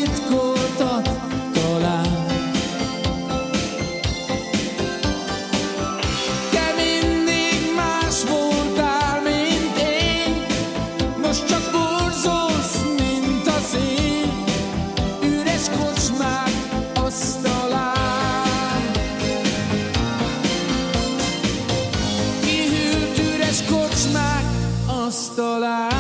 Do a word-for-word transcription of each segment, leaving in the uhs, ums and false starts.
titkoltat talán. Te mindig más voltál, mint én, most csak borzolsz, mint a szél, üres kocsmák asztalán. Kihűlt üres kocsmák asztalán.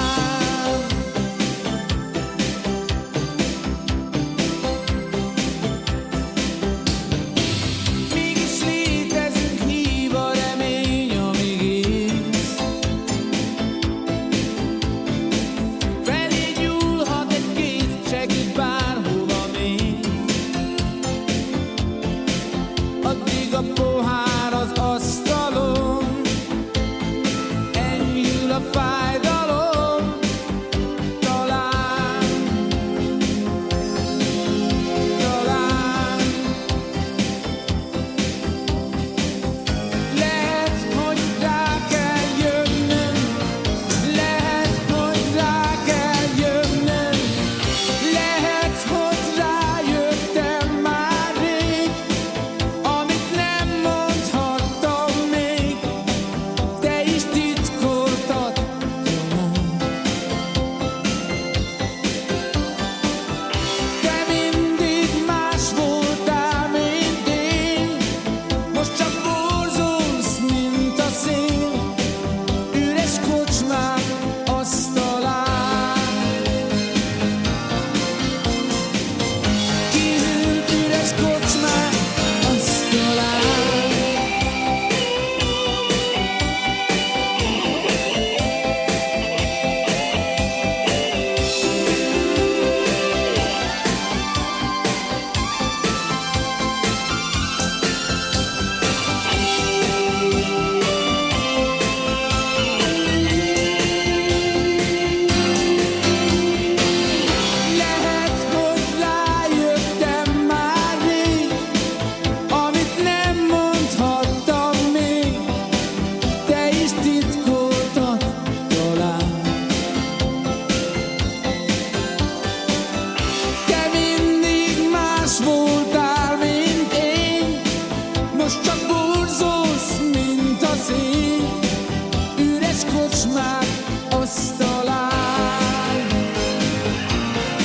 Mégis létezünk, hív a remény, amíg élsz. Felé nyúlhat egy kéz, segít bárhova mész. Addig a pohár az asztalon, enyhül a fájdalom, talán, talán. Lehet, hogy rá kell jönnöm, lehet, hogy rá kell jönnöm, lehet, hogy rájöttem már rég, amit nem mondhattam még, te is titkoltad talán. Te mindig más voltál, mint én, most csak borzolsz, mint a szél, üres kocsmák asztalán. Kihűlt üres kocsmák asztalán. Lehet, hogy rájöttem már rég, amit nem mondhattam még, te is titkoltad talán. Te mindig más voltál, mint én, most csak borzolsz, mint a szél, üres kocsmák asztalán.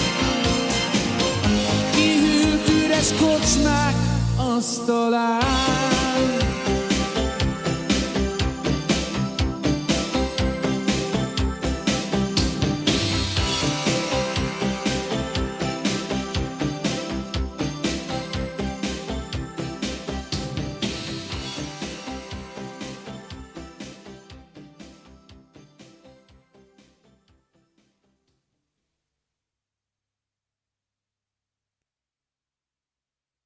Kihűlt üres kocsmák asztalán.